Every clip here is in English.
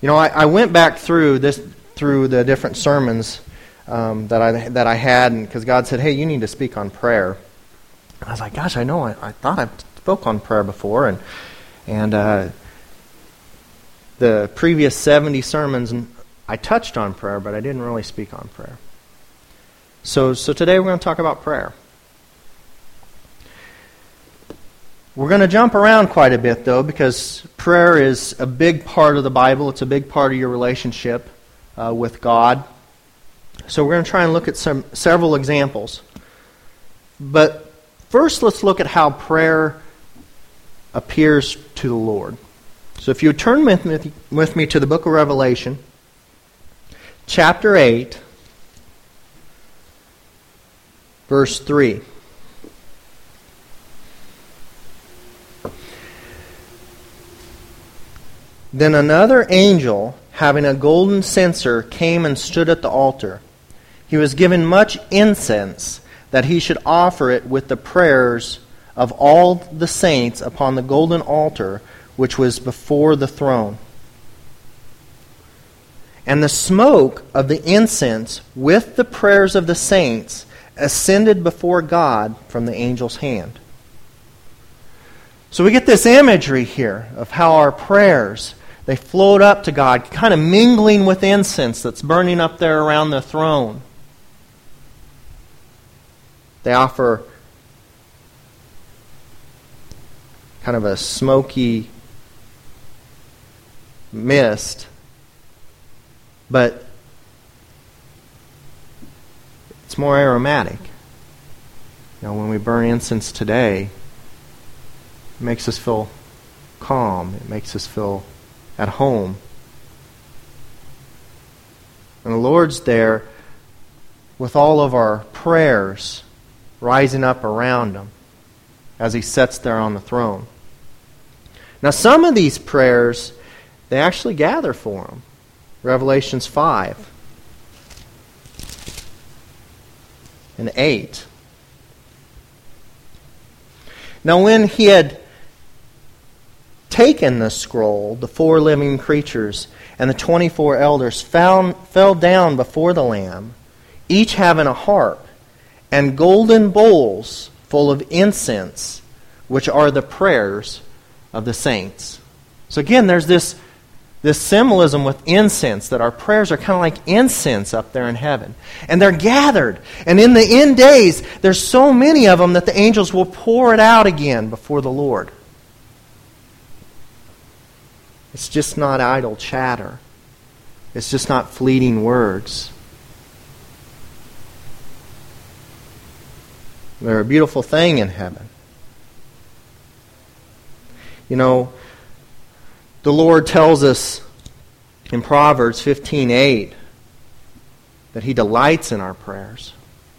I went back through the different sermons that I had, and because God said, "Hey, you need to speak on prayer." And I was like, "Gosh, I know. I thought I spoke on prayer before," and the previous 70 sermons, I touched on prayer, but I didn't really speak on prayer. So today we're going to talk about prayer. We're going to jump around quite a bit, though, because prayer is a big part of the Bible. It's a big part of your relationship with God. So we're going to try and look at several examples. But first, let's look at how prayer appears to the Lord. So if you would turn with me to the book of Revelation, chapter 8, verse 3. Then another angel, having a golden censer, came and stood at the altar. He was given much incense, that he should offer it with the prayers of all the saints upon the golden altar which was before the throne. And the smoke of the incense with the prayers of the saints ascended before God from the angel's hand. So we get this imagery here of how our prayers, they float up to God, kind of mingling with incense that's burning up there around the throne. They offer kind of a smoky mist, but it's more aromatic. When we burn incense today, it makes us feel calm. It makes us feel at home. And the Lord's there with all of our prayers rising up around Him as He sits there on the throne. Now, some of these prayers, they actually gather for Him. Revelations 5 and 8. Now, when He had taken the scroll, the 4 living creatures and the 24 elders fell down before the Lamb, each having a harp and golden bowls full of incense, which are the prayers of the saints. So again, there's this symbolism with incense, that our prayers are kind of like incense up there in heaven. And they're gathered. And in the end days, there's so many of them that the angels will pour it out again before the Lord. It's just not idle chatter. It's just not fleeting words. They're a beautiful thing in heaven. The Lord tells us in Proverbs 15:8 that He delights in our prayers.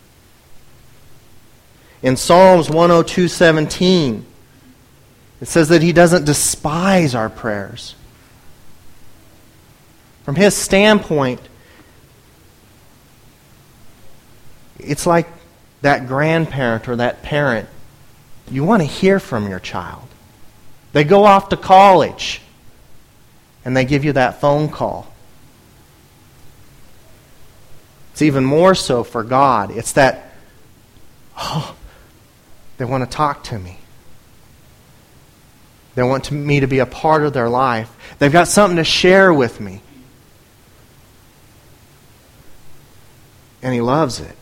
In Psalms 102:17, it says that He doesn't despise our prayers. From His standpoint, it's like that grandparent or that parent. You want to hear from your child. They go off to college, and they give you that phone call. It's even more so for God. It's that, they want to talk to me. They want me to be a part of their life. They've got something to share with me. And He loves it.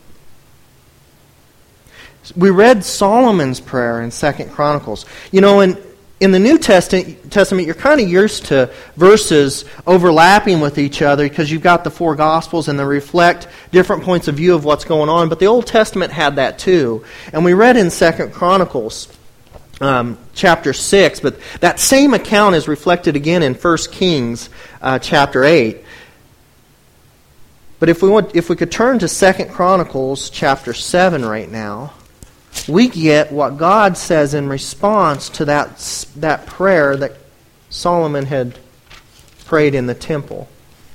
We read Solomon's prayer in 2 Chronicles. In the New Testament, you're kind of used to verses overlapping with each other because you've got the 4 Gospels and they reflect different points of view of what's going on. But the Old Testament had that too. And we read in 2 Chronicles chapter 6, but that same account is reflected again in 1 Kings chapter 8. But if we could turn to 2 Chronicles chapter 7 right now, we get what God says in response to that prayer that Solomon had prayed in the temple.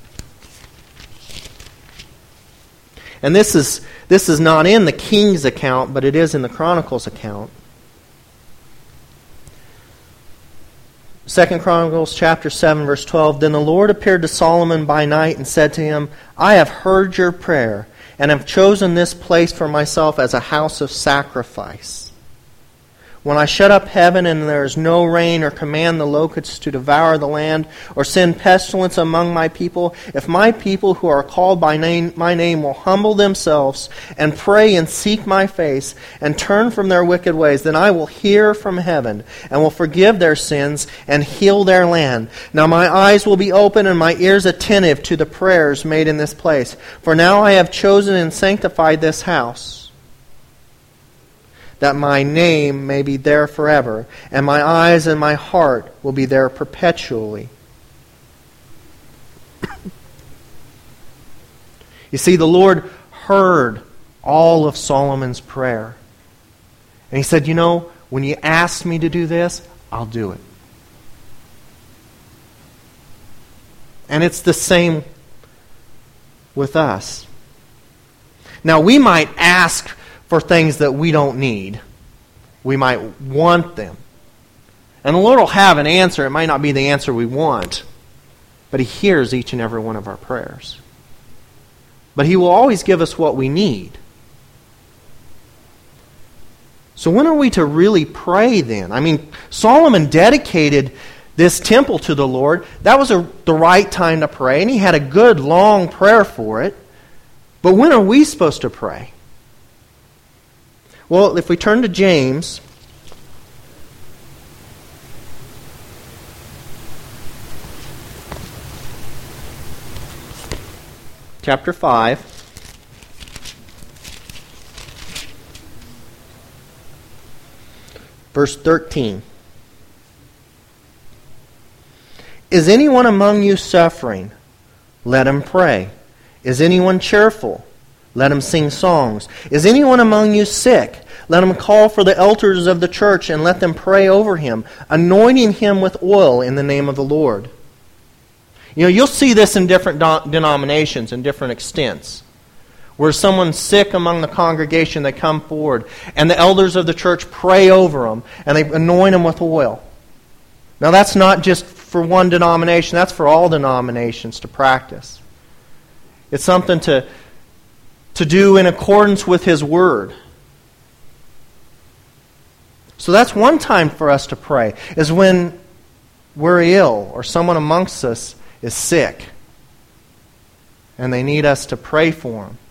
And this is not in the King's account, but it is in the Chronicles account. 2 Chronicles chapter 7, verse 12, Then the Lord appeared to Solomon by night and said to him, I have heard your prayer, and have chosen this place for myself as a house of sacrifice. When I shut up heaven and there is no rain, or command the locusts to devour the land, or send pestilence among my people, if my people who are called by my name will humble themselves and pray and seek my face and turn from their wicked ways, then I will hear from heaven and will forgive their sins and heal their land. Now my eyes will be open and my ears attentive to the prayers made in this place. For now I have chosen and sanctified this house, that my name may be there forever, and my eyes and my heart will be there perpetually. You see, the Lord heard all of Solomon's prayer. And he said, when you ask me to do this, I'll do it. And it's the same with us. Now, we might ask for things that we don't need. We might want them. And the Lord will have an answer. It might not be the answer we want, but He hears each and every one of our prayers. But He will always give us what we need. So when are we to really pray then? I mean, Solomon dedicated this temple to the Lord. That was the right time to pray, and he had a good long prayer for it. But when are we supposed to pray? Well, if we turn to James, chapter 5, verse 13. Is anyone among you suffering? Let him pray. Is anyone cheerful? Let him sing songs. Is anyone among you sick? Let him call for the elders of the church and let them pray over him, anointing him with oil in the name of the Lord. You'll see this in different denominations in different extents. Where someone's sick among the congregation, they come forward, and the elders of the church pray over them, and they anoint them with oil. Now that's not just for one denomination, that's for all denominations to practice. It's something to do in accordance with His Word. So that's one time for us to pray, is when we're ill or someone amongst us is sick and they need us to pray for them.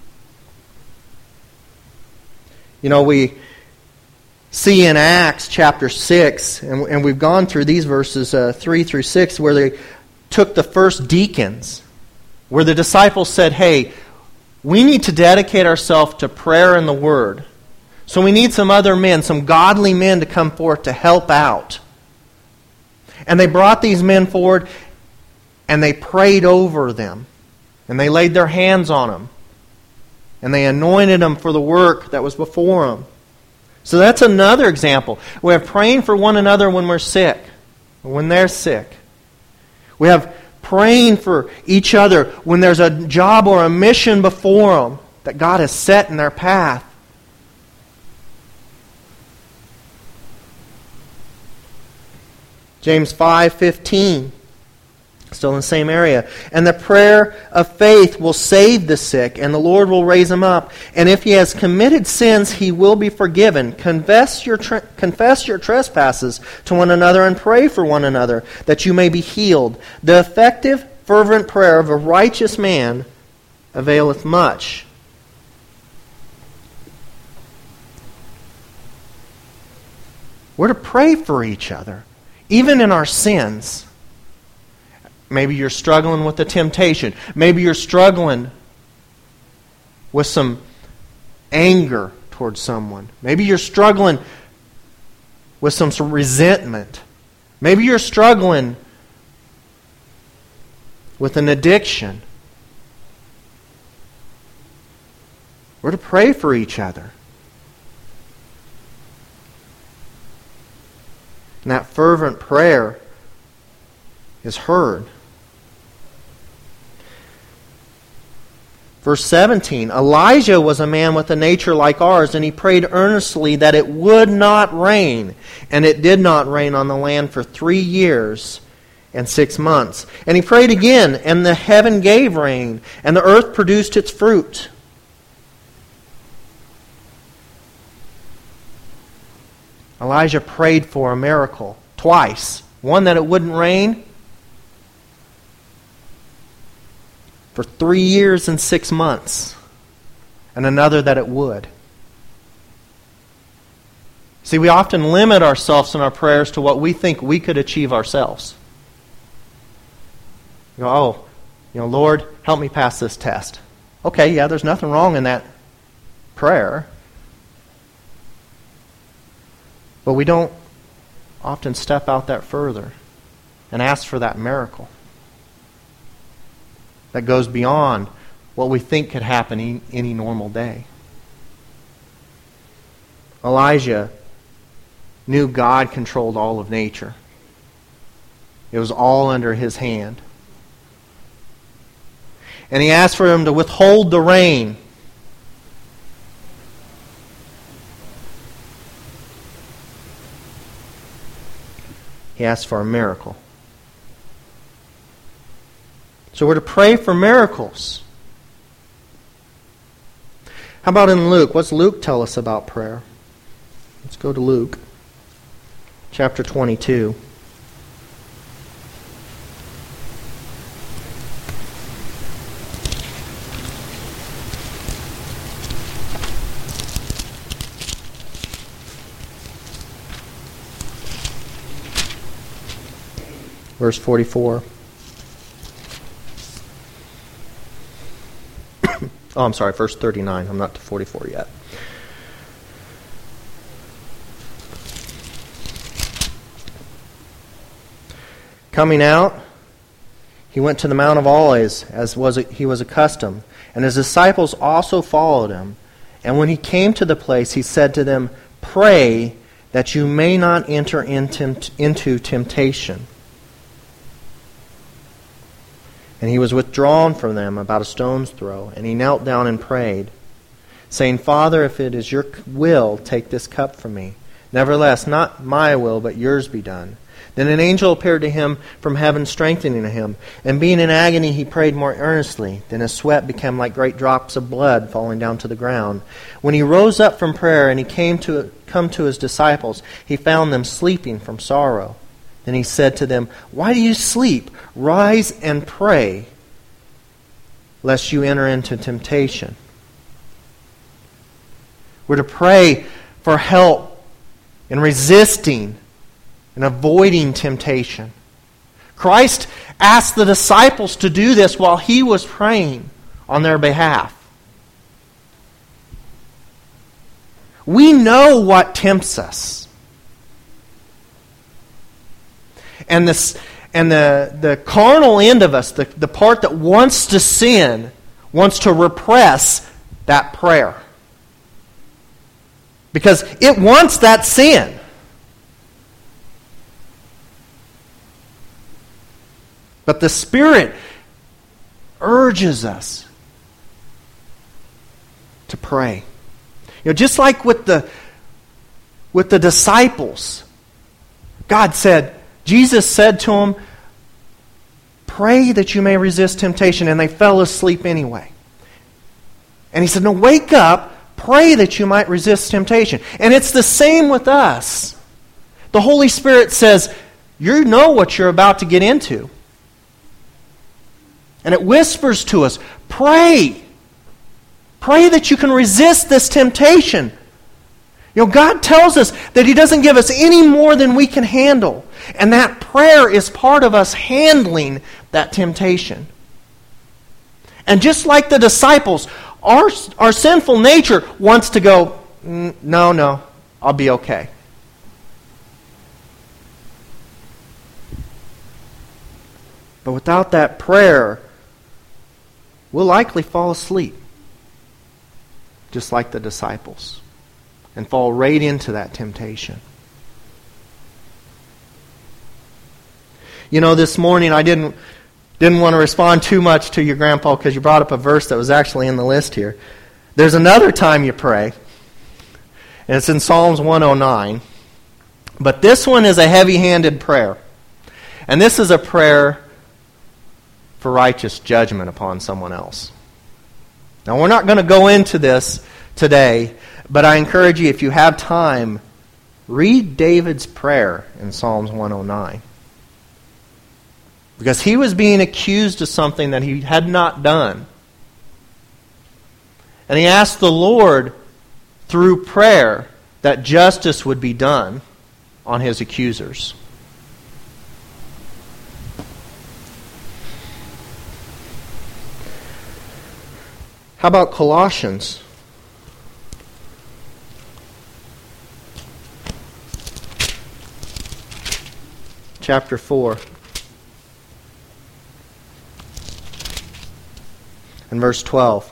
We see in Acts chapter 6, and we've gone through these verses 3 through 6, where they took the first deacons, where the disciples said, hey, we need to dedicate ourselves to prayer and the Word. So we need some other men, some godly men to come forth to help out. And they brought these men forward and they prayed over them. And they laid their hands on them. And they anointed them for the work that was before them. So that's another example. We have praying for one another when we're sick, or when they're sick. We have praying for each other when there's a job or a mission before them that God has set in their path. James 5:15, still in the same area. And the prayer of faith will save the sick, and the Lord will raise him up. And if he has committed sins, he will be forgiven. Confess your trespasses to one another and pray for one another, that you may be healed. The effective, fervent prayer of a righteous man availeth much. We're to pray for each other, even in our sins. Maybe you're struggling with a temptation. Maybe you're struggling with some anger towards someone. Maybe you're struggling with some resentment. Maybe you're struggling with an addiction. We're to pray for each other. And that fervent prayer is heard. Verse 17, Elijah was a man with a nature like ours, and he prayed earnestly that it would not rain. And it did not rain on the land for 3 years and 6 months. And he prayed again, and the heaven gave rain, and the earth produced its fruit. Elijah prayed for a miracle twice. One, that it wouldn't rain for 3 years and 6 months. And another, that it would. See, we often limit ourselves in our prayers to what we think we could achieve ourselves. You go, Lord, help me pass this test. Okay, yeah, there's nothing wrong in that prayer. But we don't often step out that further and ask for that miracle that goes beyond what we think could happen any normal day. Elijah knew God controlled all of nature. It was all under his hand. And he asked for him to withhold the rain. He asked for a miracle. So we're to pray for miracles. How about in Luke? What's Luke tell us about prayer? Let's go to Luke, chapter 22. Verse 44. Oh, I'm sorry, verse 39. I'm not to 44 yet. Coming out, he went to the Mount of Olives, as he was accustomed, and his disciples also followed him. And when he came to the place, he said to them, "Pray that you may not enter into temptation." And he was withdrawn from them about a stone's throw, and he knelt down and prayed, saying, "Father, if it is your will, take this cup from me. Nevertheless, not my will, but yours be done." Then an angel appeared to him from heaven, strengthening him. And being in agony, he prayed more earnestly. Then his sweat became like great drops of blood falling down to the ground. When he rose up from prayer and he come to his disciples, he found them sleeping from sorrow. Then he said to them, "Why do you sleep? Rise and pray, lest you enter into temptation." We're to pray for help in resisting and avoiding temptation. Christ asked the disciples to do this while he was praying on their behalf. We know what tempts us. And the carnal end of us, the part that wants to sin, wants to repress that prayer. Because it wants that sin. But the Spirit urges us to pray. Just like with the disciples, Jesus said to them, "Pray that you may resist temptation," and they fell asleep anyway. And he said, "No, wake up, pray that you might resist temptation." And it's the same with us. The Holy Spirit says, you know what you're about to get into. And it whispers to us, pray. Pray that you can resist this temptation. God tells us that He doesn't give us any more than we can handle. And that prayer is part of us handling that temptation. And just like the disciples, our sinful nature wants to go, no, I'll be okay. But without that prayer, we'll likely fall asleep, just like the disciples, and fall right into that temptation. This morning I didn't Didn't want to respond too much to your grandpa because you brought up a verse that was actually in the list here. There's another time you pray, and it's in Psalms 109. But this one is a heavy-handed prayer. And this is a prayer for righteous judgment upon someone else. Now, we're not going to go into this today, but I encourage you, if you have time, read David's prayer in Psalms 109. Because he was being accused of something that he had not done. And he asked the Lord, through prayer, that justice would be done on his accusers. How about Colossians? Chapter 4. And verse 12.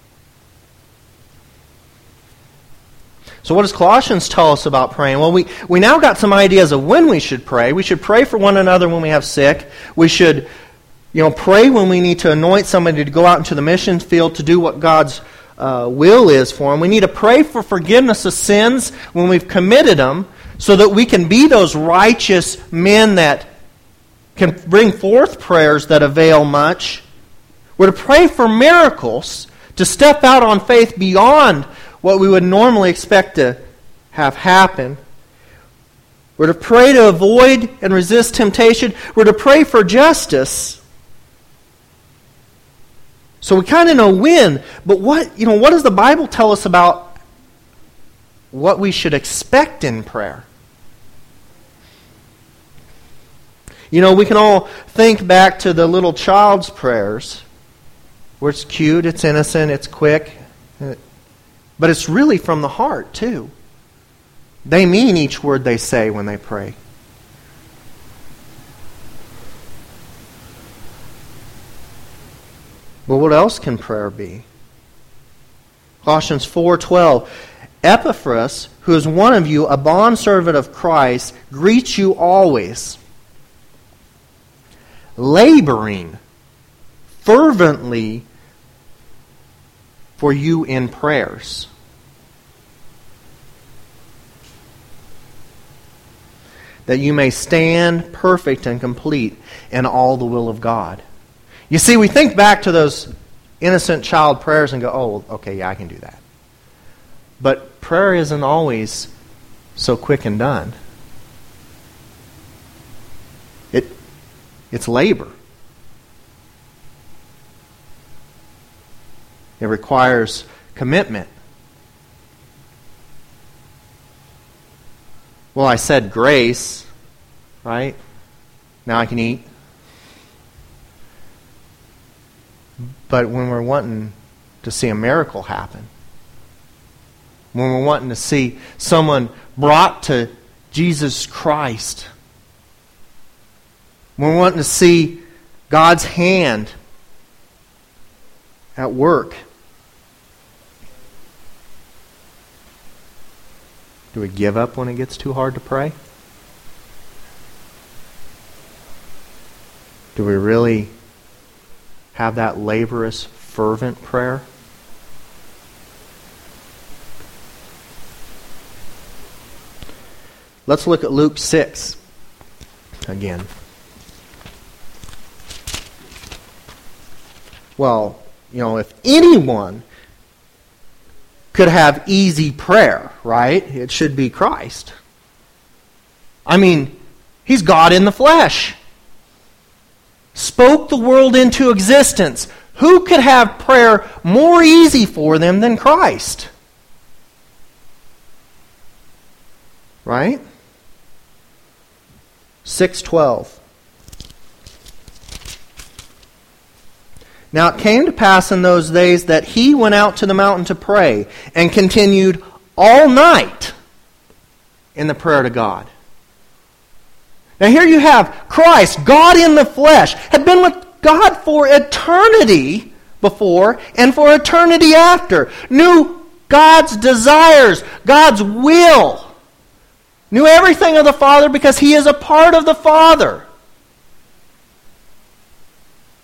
So what does Colossians tell us about praying? Well, we now got some ideas of when we should pray. We should pray for one another when we have sick. We should, pray when we need to anoint somebody to go out into the mission field to do what God's will is for them. We need to pray for forgiveness of sins when we've committed them so that we can be those righteous men that can bring forth prayers that avail much. We're to pray for miracles, to step out on faith beyond what we would normally expect to have happen. We're to pray to avoid and resist temptation. We're to pray for justice. So we kind of know when, but what does the Bible tell us about what we should expect in prayer? We can all think back to the little child's prayers, where it's cute, it's innocent, it's quick, but it's really from the heart, too. They mean each word they say when they pray. But what else can prayer be? Colossians 4:12. Epaphras, who is one of you, a bondservant of Christ, greets you always, laboring fervently for you in prayers. That you may stand perfect and complete in all the will of God. You see, we think back to those innocent child prayers and go, oh, okay, yeah, I can do that. But prayer isn't always so quick and done. It's labor. It requires commitment. Well, I said grace, right? Now I can eat. But when we're wanting to see a miracle happen, when we're wanting to see someone brought to Jesus Christ, when we're wanting to see God's hand at work, do we give up when it gets too hard to pray? Do we really have that laborious, fervent prayer? Let's look at Luke 6 again. Well, if anyone could have easy prayer, right? It should be Christ. I mean, He's God in the flesh. Spoke the world into existence. Who could have prayer more easy for them than Christ? Right? 6:12. Now it came to pass in those days that he went out to the mountain to pray and continued all night in the prayer to God. Now here you have Christ, God in the flesh, had been with God for eternity before and for eternity after. Knew God's desires, God's will. Knew everything of the Father because He is a part of the Father.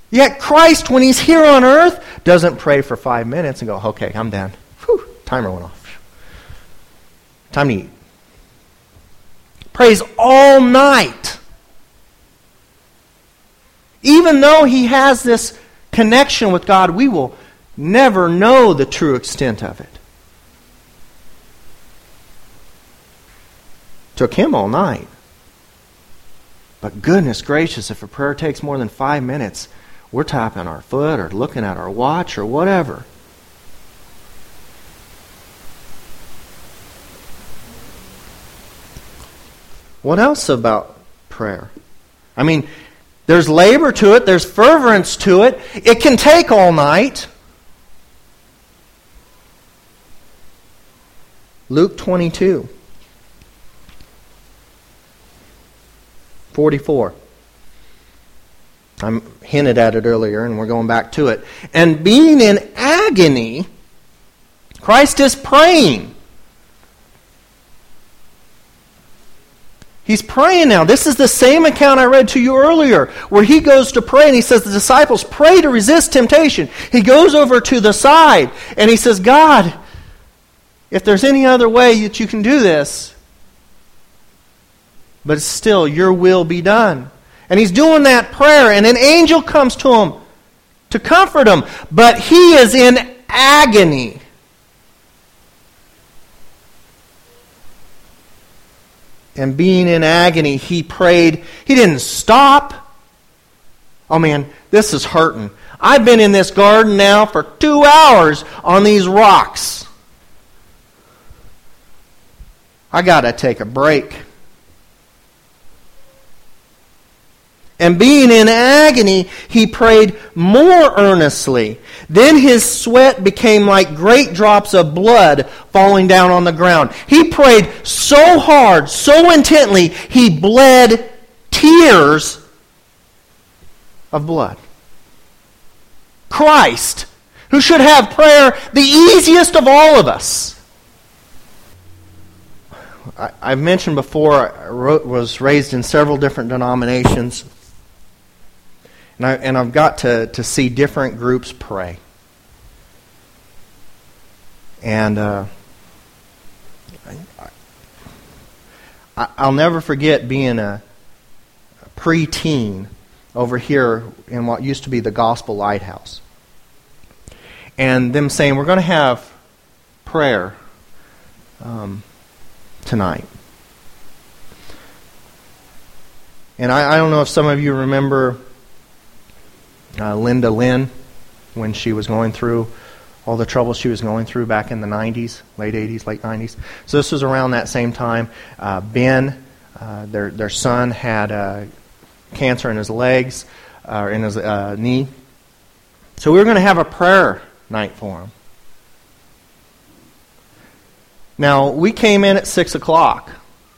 Yet Christ, when He's here on earth, doesn't pray for 5 minutes and go, okay, I'm done. Whew, timer went off. Time to eat. Prays all night. Even though He has this connection with God, we will never know the true extent of it. Took Him all night. But goodness gracious, if a prayer takes more than 5 minutes, we're tapping our foot or looking at our watch or whatever. What else about prayer? I mean, there's labor to it, there's fervence to it. It can take all night. Luke 22, 44. I hinted at it earlier, and we're going back to it. And being in agony, Christ is praying. He's praying now. This is the same account I read to you earlier, where He goes to pray, and He says the disciples pray to resist temptation. He goes over to the side, and He says, God, if there's any other way that you can do this, but still, your will be done. And He's doing that prayer, and an angel comes to him to comfort him. But he is in agony. And being in agony, he prayed. He didn't stop. Oh man, this is hurting. I've been in this garden now for 2 hours on these rocks. I got to take a break. And being in agony, he prayed more earnestly. Then his sweat became like great drops of blood falling down on the ground. He prayed so hard, so intently, he bled tears of blood. Christ, who should have prayer the easiest of all of us. I've mentioned before, I was raised in several different denominations. And I've got to see different groups pray. And I'll never forget being a preteen over here in what used to be the Gospel Lighthouse. And them saying, we're going to have prayer tonight. And I don't know if some of you remember Linda Lynn, when she was going through all the trouble she was going through back in the 90s, late 80s, late 90s. So this was around that same time. Ben, their son, had cancer in his legs, or in his knee. So we were going to have a prayer night for him. Now, we came in at 6 o'clock.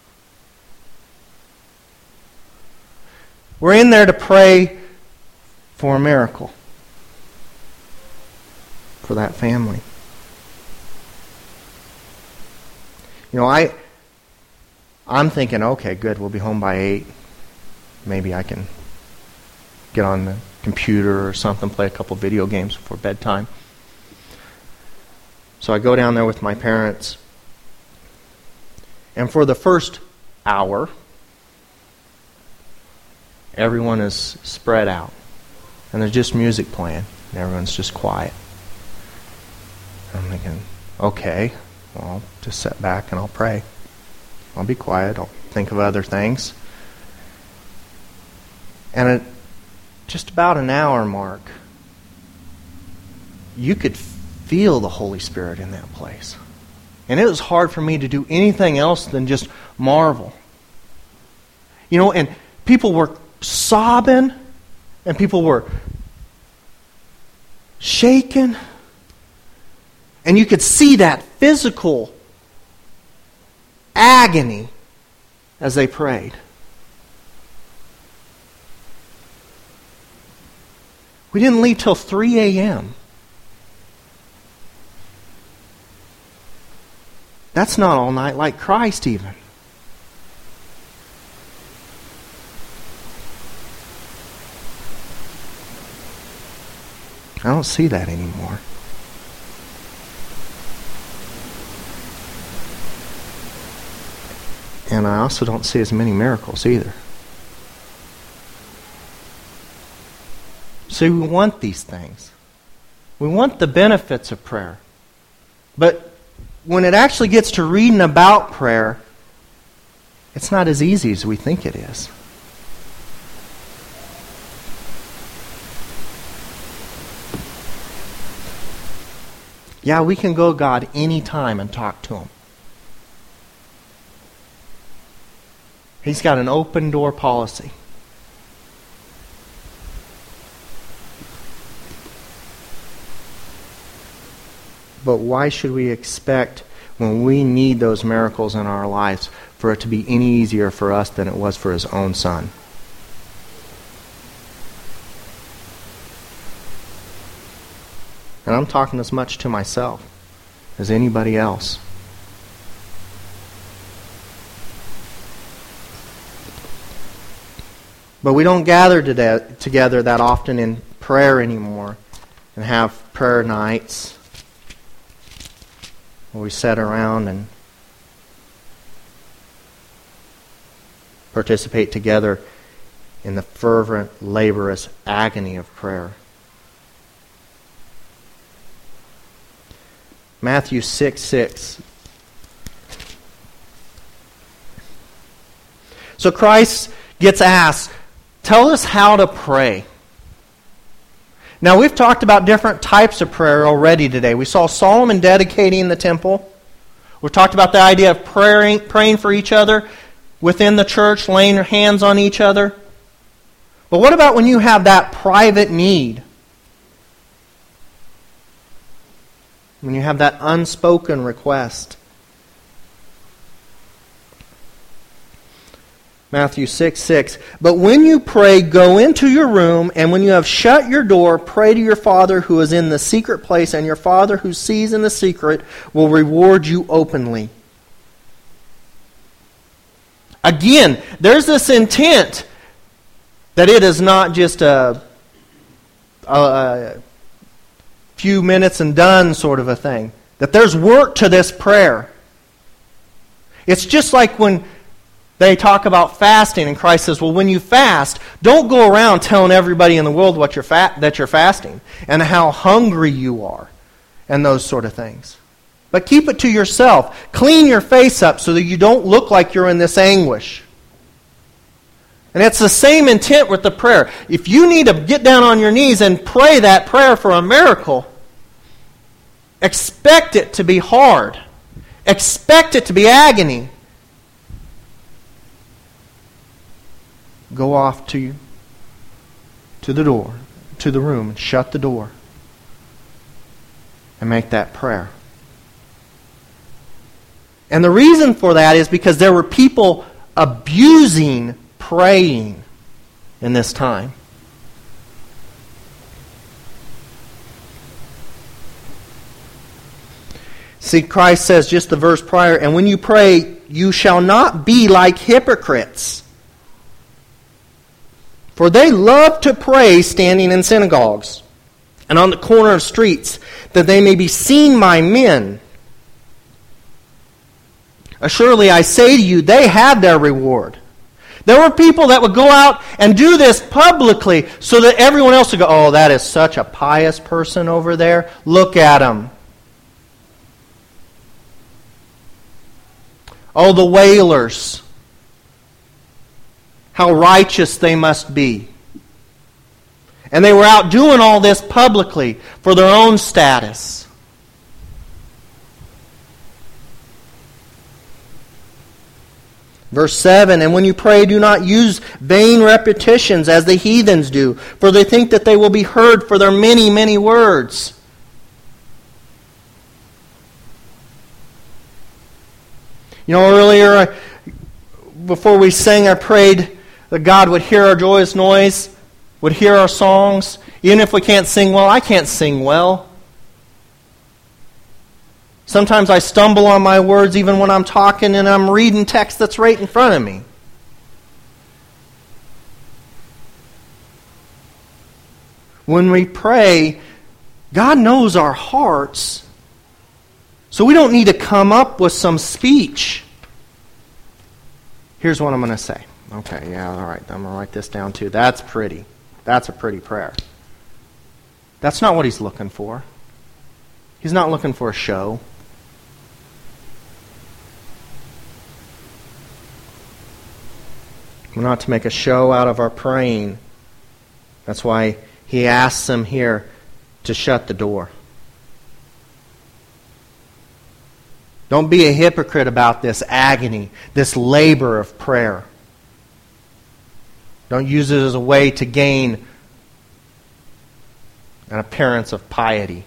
We're in there to pray for a miracle for that family. You know, I'm thinking, okay, good, we'll be home by 8. Maybe I can get on the computer or something, play a couple video games before bedtime. So I go down there with my parents. And for the first hour, everyone is spread out. And there's just music playing, and everyone's just quiet. And I'm thinking, okay, well, I'll just sit back and I'll pray. I'll be quiet. I'll think of other things. And at just about an hour mark, you could feel the Holy Spirit in that place. And it was hard for me to do anything else than just marvel. You know, and people were sobbing, and people were shaken. And you could see that physical agony as they prayed. We didn't leave till 3 a.m. That's not all night like Christ even. I don't see that anymore. And I also don't see as many miracles either. See, we want these things. We want the benefits of prayer. But when it actually gets to reading about prayer, it's not as easy as we think it is. Yeah, we can go to God anytime and talk to Him. He's got an open door policy. But why should we expect, when we need those miracles in our lives, for it to be any easier for us than it was for His own Son? And I'm talking as much to myself as anybody else. But we don't gather together that often in prayer anymore and have prayer nights where we sit around and participate together in the fervent, laborious agony of prayer. Matthew 6:6. So Christ gets asked, tell us how to pray. Now, we've talked about different types of prayer already today. We saw Solomon dedicating the temple. We've talked about the idea of praying for each other within the church, laying your hands on each other. But what about when you have that private need? When you have that unspoken request? Matthew 6:6. But when you pray, go into your room, and when you have shut your door, pray to your Father who is in the secret place, and your Father who sees in the secret will reward you openly. Again, there's this intent that it is not just a few minutes and done sort of a thing. That there's work to this prayer. It's just like when they talk about fasting, and Christ says, well, when you fast, don't go around telling everybody in the world that you're fasting and how hungry you are and those sort of things. But keep it to yourself. Clean your face up so that you don't look like you're in this anguish. And it's the same intent with the prayer. If you need to get down on your knees and pray that prayer for a miracle, expect it to be hard. Expect it to be agony. Go off to the door, to the room, and shut the door. And make that prayer. And the reason for that is because there were people abusing praying in this time. See, Christ says just the verse prior, and when you pray, you shall not be like hypocrites. For they love to pray standing in synagogues and on the corner of streets, that they may be seen by men. Surely I say to you, they have their reward. There were people that would go out and do this publicly so that everyone else would go, oh, that is such a pious person over there. Look at him. Oh, the wailers. How righteous they must be. And they were out doing all this publicly for their own status. Verse 7, and when you pray, do not use vain repetitions as the heathens do, for they think that they will be heard for their many, many words. You know, earlier, before we sang, I prayed that God would hear our joyous noise, would hear our songs. Even if we can't sing well, I can't sing well. Sometimes I stumble on my words even when I'm talking and I'm reading text that's right in front of me. When we pray, God knows our hearts, so we don't need to come up with some speech. Here's what I'm going to say. Okay, yeah, all right, I'm going to write this down too. That's pretty. That's a pretty prayer. That's not what He's looking for. He's not looking for a show. We're not to make a show out of our praying. That's why He asks them here to shut the door. Don't be a hypocrite about this agony, this labor of prayer. Don't use it as a way to gain an appearance of piety.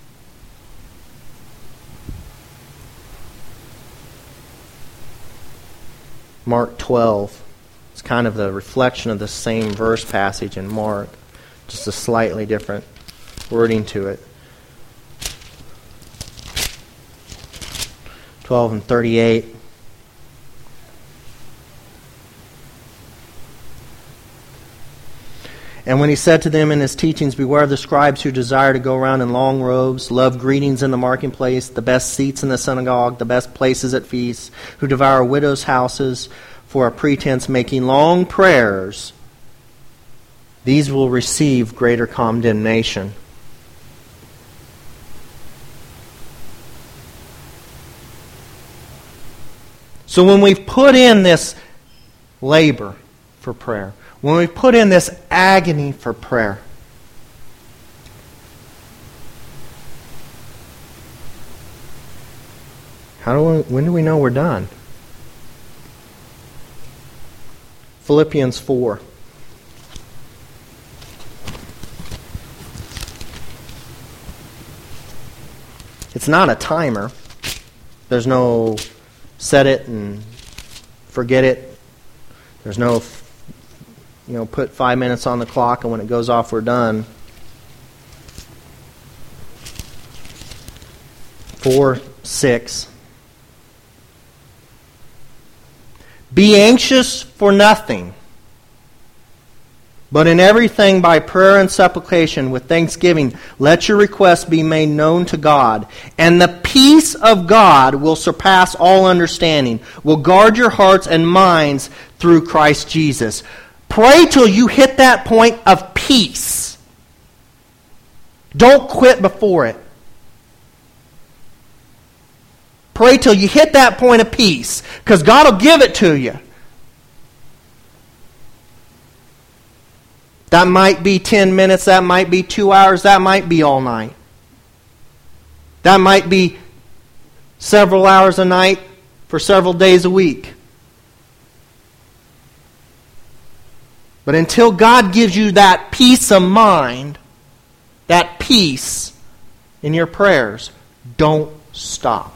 Mark 12. It's kind of the reflection of the same verse passage in Mark, just a slightly different wording to it. 12 and 38. And when He said to them in His teachings, beware of the scribes who desire to go around in long robes, love greetings in the marketplace, the best seats in the synagogue, the best places at feasts, who devour widows' houses for a pretense, making long prayers, these will receive greater condemnation. So when we've put in this labor for prayer, when we put in this agony for prayer, when do we know we're done? Philippians 4. It's not a timer. There's no set it and forget it. There's no, put 5 minutes on the clock and when it goes off, we're done. 4:6. Be anxious for nothing, but in everything by prayer and supplication with thanksgiving, let your requests be made known to God. And the peace of God will surpass all understanding, will guard your hearts and minds through Christ Jesus. Pray till you hit that point of peace. Don't quit before it. Pray till you hit that point of peace, because God will give it to you. That might be 10 minutes, that might be 2 hours, that might be all night. That might be several hours a night for several days a week. But until God gives you that peace of mind, that peace in your prayers, don't stop.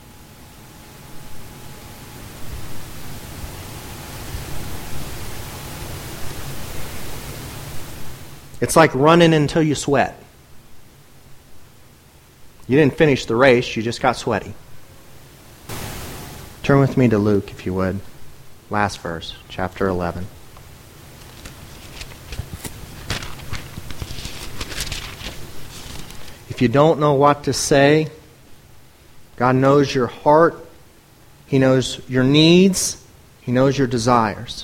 It's like running until you sweat. You didn't finish the race, you just got sweaty. Turn with me to Luke, if you would. Last verse, chapter 11. If you don't know what to say, God knows your heart. He knows your needs. He knows your desires.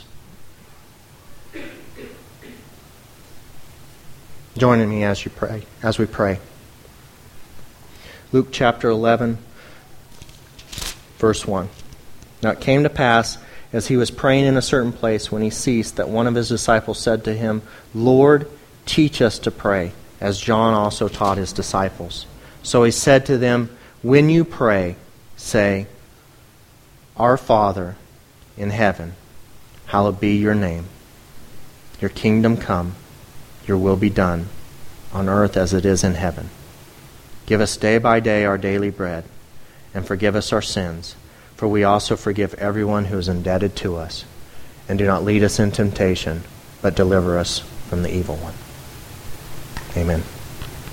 Join me as we pray. Luke chapter 11, verse 1. Now it came to pass, as he was praying in a certain place, when he ceased, that one of his disciples said to him, Lord, teach us to pray, as John also taught his disciples. So he said to them, when you pray, say, Our Father in heaven, hallowed be your name. Your kingdom come. Your will be done, on earth as it is in heaven. Give us day by day our daily bread, and forgive us our sins, for we also forgive everyone who is indebted to us. And do not lead us in temptation, but deliver us from the evil one. Amen.